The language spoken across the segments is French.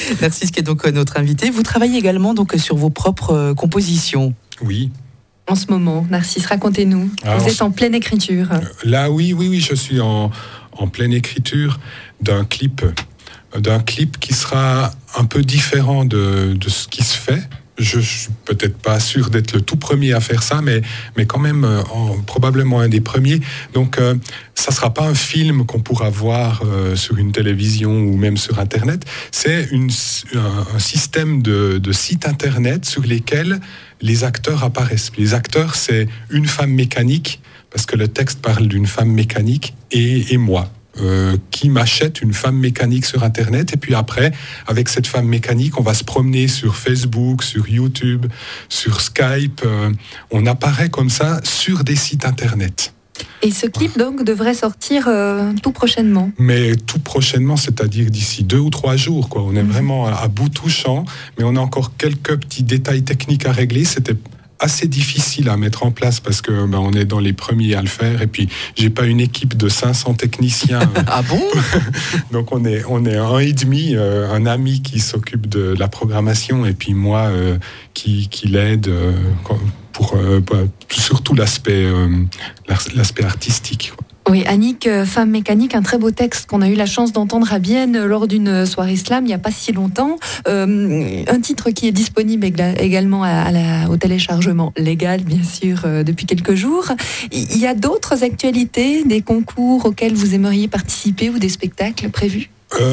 Narcisse qui est donc notre invité. Vous travaillez également donc sur vos propres compositions. Oui. En ce moment, Narcisse, racontez-nous. Alors, vous êtes en pleine écriture. Là, oui, je suis en pleine écriture d'un clip qui sera un peu différent de ce qui se fait. Je suis peut-être pas sûr d'être le tout premier à faire ça, mais quand même probablement un des premiers. Donc, ça sera pas un film qu'on pourra voir sur une télévision ou même sur Internet. C'est un système de sites Internet sur lesquels les acteurs apparaissent. Les acteurs, c'est une femme mécanique, parce que le texte parle d'une femme mécanique, et moi. Qui m'achète une femme mécanique sur Internet, et puis après, avec cette femme mécanique, on va se promener sur Facebook, sur YouTube, sur Skype. On apparaît comme ça sur des sites Internet. Et ce clip, donc, devrait sortir tout prochainement. Mais tout prochainement, c'est-à-dire d'ici 2 ou 3 jours, quoi. On est vraiment à bout touchant, mais on a encore quelques petits détails techniques à régler. C'était assez difficile à mettre en place parce que on est dans les premiers à le faire, et puis j'ai pas une équipe de 500 techniciens. Ah bon? Donc on est un et demi, un ami qui s'occupe de la programmation, et puis moi qui l'aide pour surtout l'aspect artistique, quoi. Oui, Annick, femme mécanique, un très beau texte qu'on a eu la chance d'entendre à Bienne lors d'une soirée slam il n'y a pas si longtemps. Un titre qui est disponible également au téléchargement légal, bien sûr, depuis quelques jours. Il y a d'autres actualités, des concours auxquels vous aimeriez participer ou des spectacles prévus?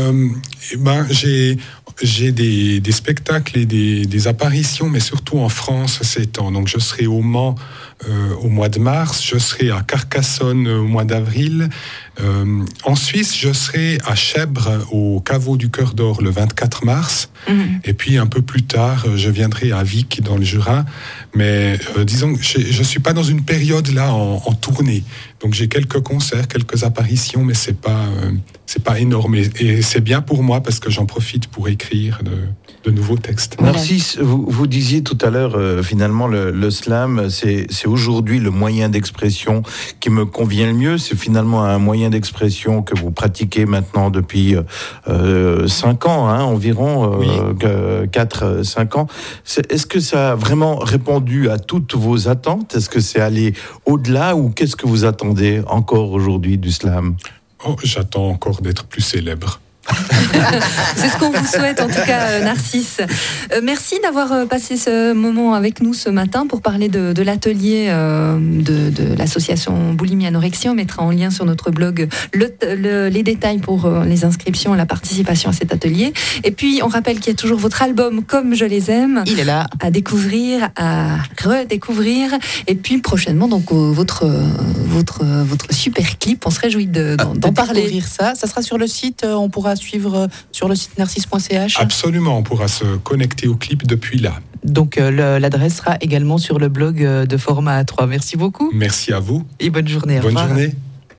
J'ai des spectacles et des apparitions, mais surtout en France ces temps. Donc je serai au Mans au mois de mars, je serai à Carcassonne au mois d'avril. En Suisse, je serai à Chèvres au Caveau du Cœur d'Or le 24 mars. Et puis un peu plus tard, je viendrai à Vic dans le Jura. Mais disons que je suis pas dans une période là en tournée. Donc j'ai quelques concerts, quelques apparitions, mais c'est pas énorme. Et c'est bien pour moi parce que j'en profite pour écrire de nouveaux textes. Narcisse, vous disiez tout à l'heure, finalement, le slam, c'est aujourd'hui le moyen d'expression qui me convient le mieux. C'est finalement un moyen d'expression que vous pratiquez maintenant depuis 5 ans, environ, 4-5 ans. Est-ce que ça a vraiment répondu à toutes vos attentes? Est-ce que c'est allé au-delà, ou qu'est-ce que vous attendez encore aujourd'hui du slam? J'attends encore d'être plus célèbre. C'est ce qu'on vous souhaite en tout cas, Narcisse. Merci d'avoir passé ce moment avec nous ce matin pour parler de l'atelier de l'association Boulimie Anorexie. On mettra en lien sur notre blog les détails pour les inscriptions et la participation à cet atelier. Et puis on rappelle qu'il y a toujours votre album Comme je les aime. Il est là. À découvrir, à redécouvrir. Et puis prochainement donc votre super clip. On se réjouit d'en parler. Découvrir ça sera sur le site. On pourra suivre sur le site narcisse.ch. Absolument, on pourra se connecter au clip depuis là. Donc l'adresse sera également sur le blog de Format A3. Merci beaucoup. Merci à vous. Et bonne journée. Bonne journée.